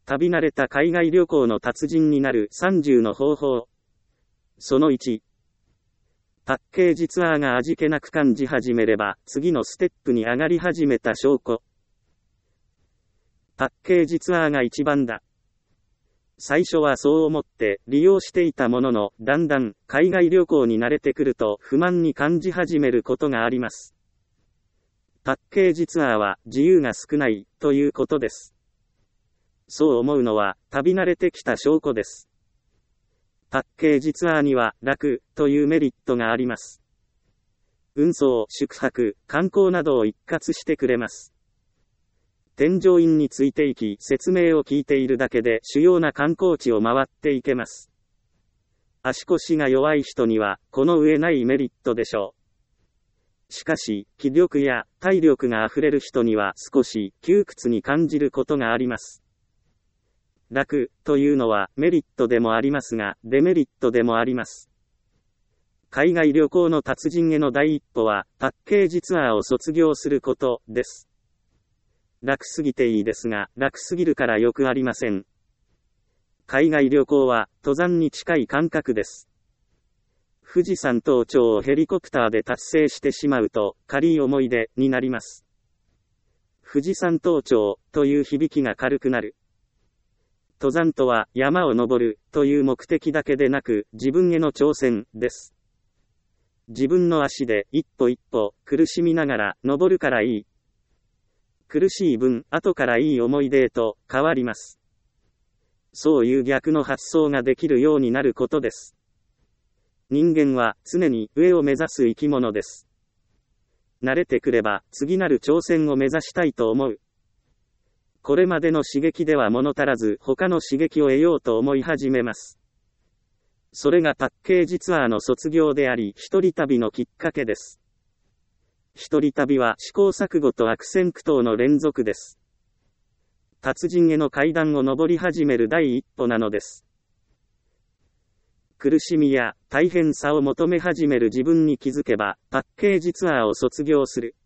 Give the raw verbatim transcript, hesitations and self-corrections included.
旅慣れた海外旅行の達人になるさんじゅうの方法。そのいち。パッケージツアーが味気なく感じ始めれば、次のステップに上がり始めた証拠。パッケージツアーが一番だ。最初はそう思って利用していたものの、だんだん海外旅行に慣れてくると不満に感じ始めることがあります。パッケージツアーは自由が少ないということです。そう思うのは旅慣れてきた証拠です。パッケージツアーには楽というメリットがあります。運送、宿泊、観光などを一括してくれます。添乗員についていき説明を聞いているだけで主要な観光地を回っていけます。足腰が弱い人にはこの上ないメリットでしょう。しかし、気力や体力があふれる人には少し窮屈に感じることがあります。楽というのはメリットでもありますが、デメリットでもあります。海外旅行の達人への第一歩は、パッケージツアーを卒業することです。楽すぎていいですが、楽すぎるからよくありません。海外旅行は、登山に近い感覚です。富士山登頂をヘリコプターで達成してしまうと、軽い思い出になります。富士山登頂という響きが軽くなる。登山とは山を登るという目的だけでなく、自分への挑戦です。自分の足で一歩一歩苦しみながら登るからいい。苦しい分、後からいい思い出へと変わります。そういう逆の発想ができるようになることです。人間は常に上を目指す生き物です。慣れてくれば次なる挑戦を目指したいと思う。これまでの刺激では物足らず他の刺激を得ようと思い始めます。それがパッケージツアーの卒業であり、一人旅のきっかけです。一人旅は試行錯誤と悪戦苦闘の連続です。達人への階段を上り始める第一歩なのです。苦しみや大変さを求め始める自分に気づけば、パッケージツアーを卒業する。